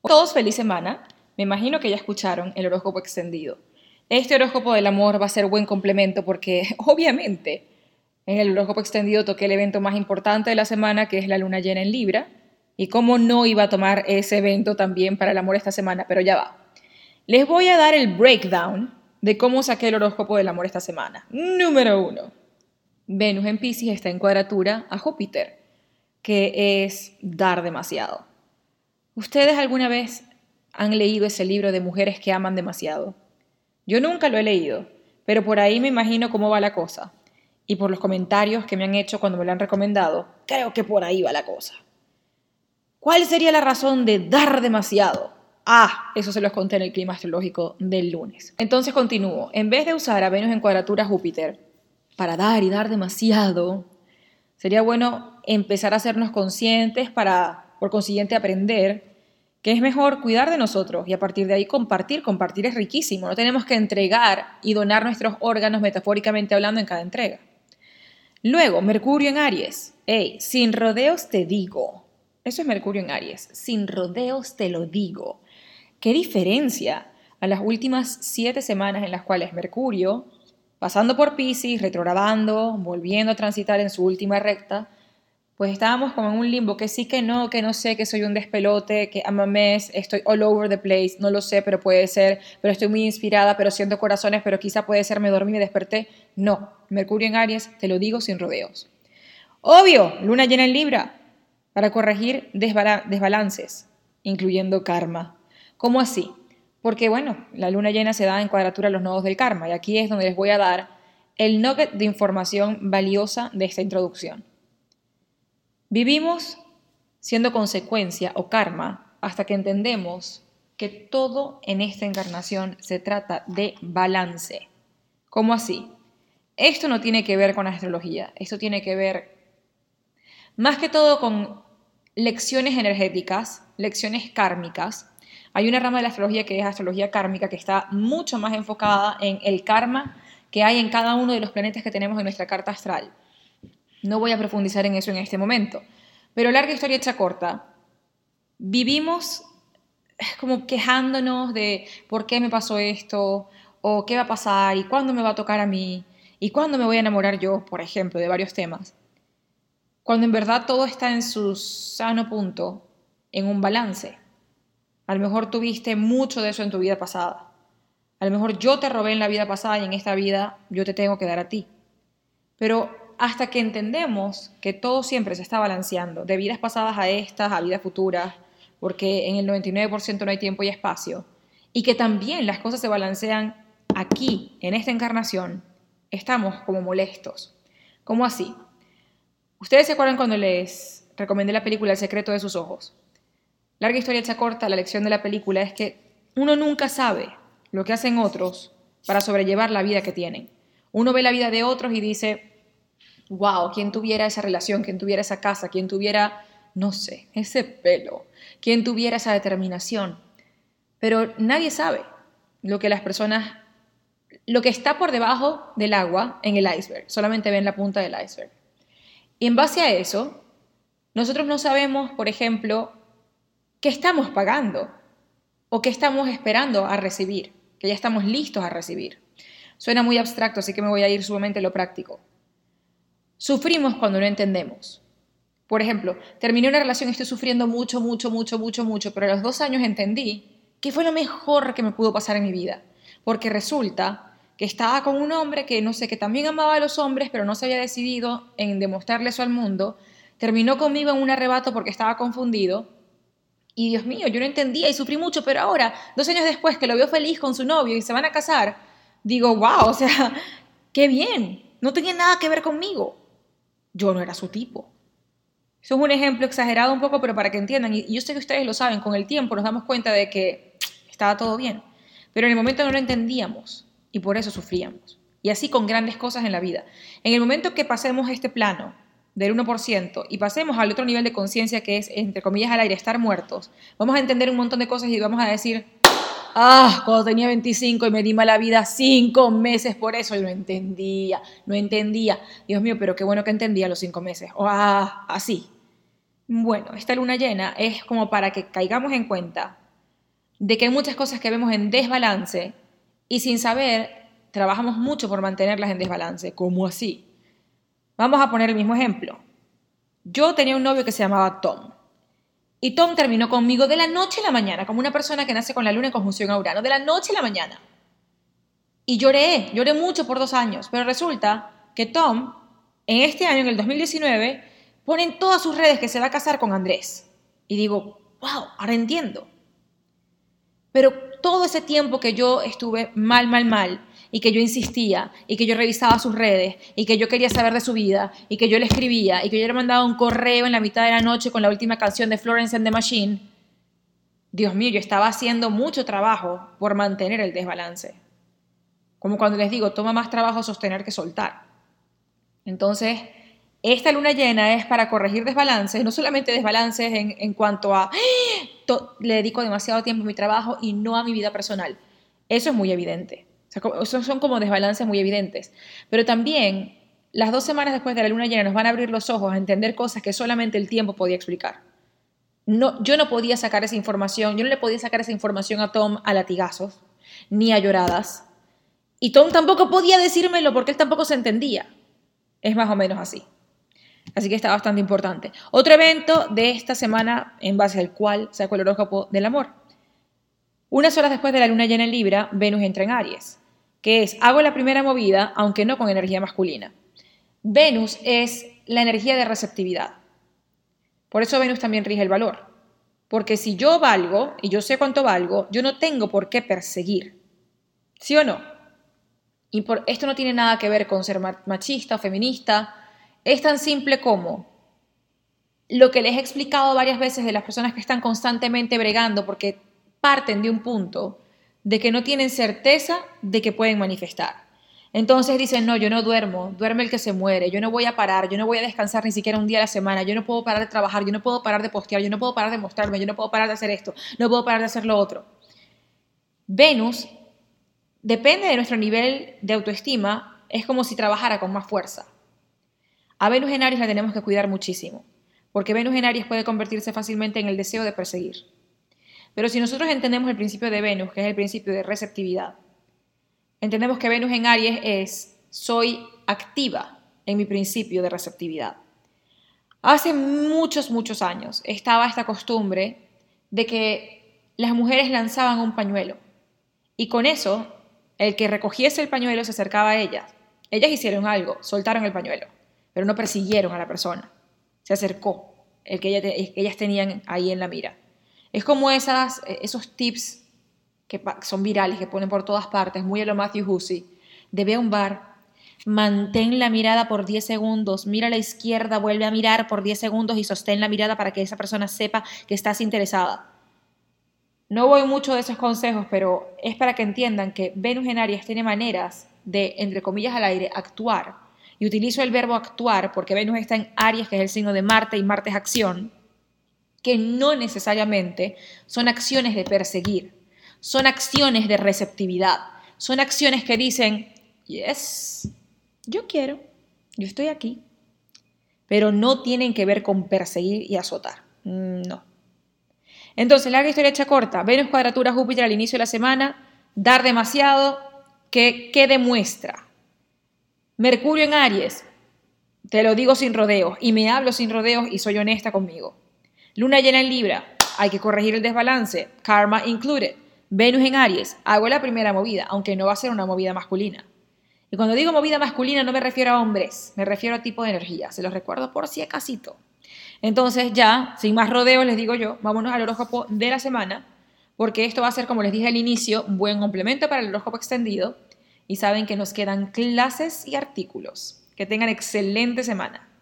Todos feliz semana. Me imagino que ya escucharon el horóscopo extendido. Este horóscopo del amor va a ser buen complemento porque, obviamente, en el horóscopo extendido toqué el evento más importante de la semana, que es la luna llena en Libra. Y cómo no iba a tomar ese evento también para el amor esta semana, pero ya va. Les voy a dar el breakdown de cómo saqué el horóscopo del amor esta semana. Número 1. Venus en Piscis está en cuadratura a Júpiter, que es dar demasiado. ¿Ustedes alguna vez han leído ese libro de mujeres que aman demasiado? Yo nunca lo he leído, pero por ahí me imagino cómo va la cosa. Y por los comentarios que me han hecho cuando me lo han recomendado, creo que por ahí va la cosa. ¿Cuál sería la razón de dar demasiado? Eso se los conté en el clima astrológico del lunes. Entonces continúo. En vez de usar a Venus en cuadratura a Júpiter para dar y dar demasiado, sería bueno empezar a hacernos conscientes para, por consiguiente, aprender que es mejor cuidar de nosotros y a partir de ahí compartir. Compartir es riquísimo. No tenemos que entregar y donar nuestros órganos metafóricamente hablando en cada entrega. Luego, Mercurio en Aries. Sin rodeos te digo. Eso es Mercurio en Aries. Sin rodeos te lo digo. ¿Qué diferencia a las últimas 7 semanas en las cuales Mercurio, pasando por Piscis, retrogradando, volviendo a transitar en su última recta, pues estábamos como en un limbo, que sí, que no sé, que soy un despelote, que I'm a mess, estoy all over the place, no lo sé, pero puede ser, pero estoy muy inspirada, pero siento corazones, pero quizá puede ser, me dormí, me desperté? No, Mercurio en Aries, te lo digo sin rodeos. Obvio, luna llena en Libra, para corregir desbalances, incluyendo karma. ¿Cómo así? Porque bueno, la luna llena se da en cuadratura a los nodos del karma, y aquí es donde les voy a dar el nugget de información valiosa de esta introducción. Vivimos siendo consecuencia o karma hasta que entendemos que todo en esta encarnación se trata de balance. ¿Cómo así? Esto no tiene que ver con astrología, esto tiene que ver más que todo con lecciones energéticas, lecciones kármicas. Hay una rama de la astrología que es astrología kármica que está mucho más enfocada en el karma que hay en cada uno de los planetas que tenemos en nuestra carta astral. No voy a profundizar en eso en este momento. Pero larga historia hecha corta, vivimos como quejándonos de por qué me pasó esto, o qué va a pasar, y cuándo me va a tocar a mí, y cuándo me voy a enamorar yo, por ejemplo, de varios temas. Cuando en verdad todo está en su sano punto, en un balance. A lo mejor tuviste mucho de eso en tu vida pasada. A lo mejor yo te robé en la vida pasada y en esta vida yo te tengo que dar a ti. Pero hasta que entendemos que todo siempre se está balanceando, de vidas pasadas a estas, a vidas futuras, porque en el 99% no hay tiempo y espacio, y que también las cosas se balancean aquí, en esta encarnación, estamos como molestos. ¿Cómo así? ¿Ustedes se acuerdan cuando les recomendé la película El secreto de sus ojos? Larga historia hecha corta, la lección de la película es que uno nunca sabe lo que hacen otros para sobrellevar la vida que tienen. Uno ve la vida de otros y dice, wow, ¿quién tuviera esa relación? ¿Quién tuviera esa casa? ¿Quién tuviera, no sé, ese pelo? ¿Quién tuviera esa determinación? Pero nadie sabe lo que las personas, lo que está por debajo del agua en el iceberg. Solamente ven la punta del iceberg. Y en base a eso, nosotros no sabemos, por ejemplo, qué estamos pagando o qué estamos esperando a recibir, que ya estamos listos a recibir. Suena muy abstracto, así que me voy a ir sumamente a lo práctico. Sufrimos cuando no entendemos. Por ejemplo, terminé una relación y estoy sufriendo mucho, pero a los 2 años entendí que fue lo mejor que me pudo pasar en mi vida. Porque resulta que estaba con un hombre que, no sé, que también amaba a los hombres, pero no se había decidido en demostrarle eso al mundo. Terminó conmigo en un arrebato porque estaba confundido. Y Dios mío, yo no entendía y sufrí mucho, pero ahora, 2 años después que lo veo feliz con su novio y se van a casar, digo, wow, o sea, qué bien, no tenía nada que ver conmigo. Yo no era su tipo. Eso es un ejemplo exagerado un poco, pero para que entiendan, y yo sé que ustedes lo saben, con el tiempo nos damos cuenta de que estaba todo bien, pero en el momento no lo entendíamos y por eso sufríamos. Y así con grandes cosas en la vida. En el momento que pasemos este plano del 1% y pasemos al otro nivel de conciencia que es, entre comillas, al aire, estar muertos, vamos a entender un montón de cosas y vamos a decir, cuando tenía 25 y me di mala vida 5 meses por eso, yo no entendía. Dios mío, pero qué bueno que entendía los 5 meses. Así. Bueno, esta luna llena es como para que caigamos en cuenta de que hay muchas cosas que vemos en desbalance y sin saber trabajamos mucho por mantenerlas en desbalance. ¿Cómo así? Vamos a poner el mismo ejemplo. Yo tenía un novio que se llamaba Tom. Y Tom terminó conmigo de la noche a la mañana, como una persona que nace con la luna en conjunción a Urano, de la noche a la mañana. Y lloré mucho por 2 años, pero resulta que Tom, en este año, en el 2019, pone en todas sus redes que se va a casar con Andrés. Y digo, wow, ahora entiendo. Pero todo ese tiempo que yo estuve mal, y que yo insistía, y que yo revisaba sus redes, y que yo quería saber de su vida, y que yo le escribía, y que yo le mandaba un correo en la mitad de la noche con la última canción de Florence and the Machine, Dios mío, yo estaba haciendo mucho trabajo por mantener el desbalance. Como cuando les digo, toma más trabajo sostener que soltar. Entonces, esta luna llena es para corregir desbalances, no solamente desbalances en cuanto a le dedico demasiado tiempo a mi trabajo y no a mi vida personal. Eso es muy evidente. O sea, esos son como desbalances muy evidentes. Pero también, las 2 semanas después de la luna llena nos van a abrir los ojos a entender cosas que solamente el tiempo podía explicar. No, yo no podía sacar esa información, yo no le podía sacar esa información a Tom a latigazos, ni a lloradas. Y Tom tampoco podía decírmelo porque él tampoco se entendía. Es más o menos así. Así que está bastante importante. Otro evento de esta semana en base al cual saco el horóscopo del amor. Unas horas después de la luna llena en Libra, Venus entra en Aries, que es, hago la primera movida, aunque no con energía masculina. Venus es la energía de receptividad. Por eso Venus también rige el valor. Porque si yo valgo, y yo sé cuánto valgo, yo no tengo por qué perseguir. ¿Sí o no? Y esto no tiene nada que ver con ser machista o feminista. Es tan simple como lo que les he explicado varias veces de las personas que están constantemente bregando porque parten de un punto de que no tienen certeza de que pueden manifestar. Entonces dicen, no, yo no duermo, duerme el que se muere, yo no voy a parar, yo no voy a descansar ni siquiera un día a la semana, yo no puedo parar de trabajar, yo no puedo parar de postear, yo no puedo parar de mostrarme, yo no puedo parar de hacer esto, no puedo parar de hacer lo otro. Venus, depende de nuestro nivel de autoestima, es como si trabajara con más fuerza. A Venus en Aries la tenemos que cuidar muchísimo, porque Venus en Aries puede convertirse fácilmente en el deseo de perseguir. Pero si nosotros entendemos el principio de Venus, que es el principio de receptividad, entendemos que Venus en Aries es, soy activa en mi principio de receptividad. Hace muchos años estaba esta costumbre de que las mujeres lanzaban un pañuelo y con eso el que recogiese el pañuelo se acercaba a ellas. Ellas hicieron algo, soltaron el pañuelo, pero no persiguieron a la persona. Se acercó el que ellas tenían ahí en la mira. Es como esos tips que son virales, que ponen por todas partes, muy a lo Matthew Hussey, de ve a un bar, mantén la mirada por 10 segundos, mira a la izquierda, vuelve a mirar por 10 segundos y sostén la mirada para que esa persona sepa que estás interesada. No voy mucho de esos consejos, pero es para que entiendan que Venus en Aries tiene maneras de, entre comillas al aire, actuar. Y utilizo el verbo actuar porque Venus está en Aries, que es el signo de Marte, y Marte es acción, que no necesariamente son acciones de perseguir, son acciones de receptividad, son acciones que dicen, yes, yo quiero, yo estoy aquí, pero no tienen que ver con perseguir y azotar, no. Entonces, larga historia hecha corta, Venus cuadratura Júpiter al inicio de la semana, dar demasiado, ¿qué demuestra? Mercurio en Aries, te lo digo sin rodeos, y me hablo sin rodeos y soy honesta conmigo. Luna llena en Libra, hay que corregir el desbalance, karma included. Venus en Aries, hago la primera movida, aunque no va a ser una movida masculina. Y cuando digo movida masculina no me refiero a hombres, me refiero a tipo de energía, se los recuerdo por si acasito. Entonces ya, sin más rodeos les digo yo, vámonos al horóscopo de la semana, porque esto va a ser, como les dije al inicio, un buen complemento para el horóscopo extendido, y saben que nos quedan clases y artículos. Que tengan excelente semana.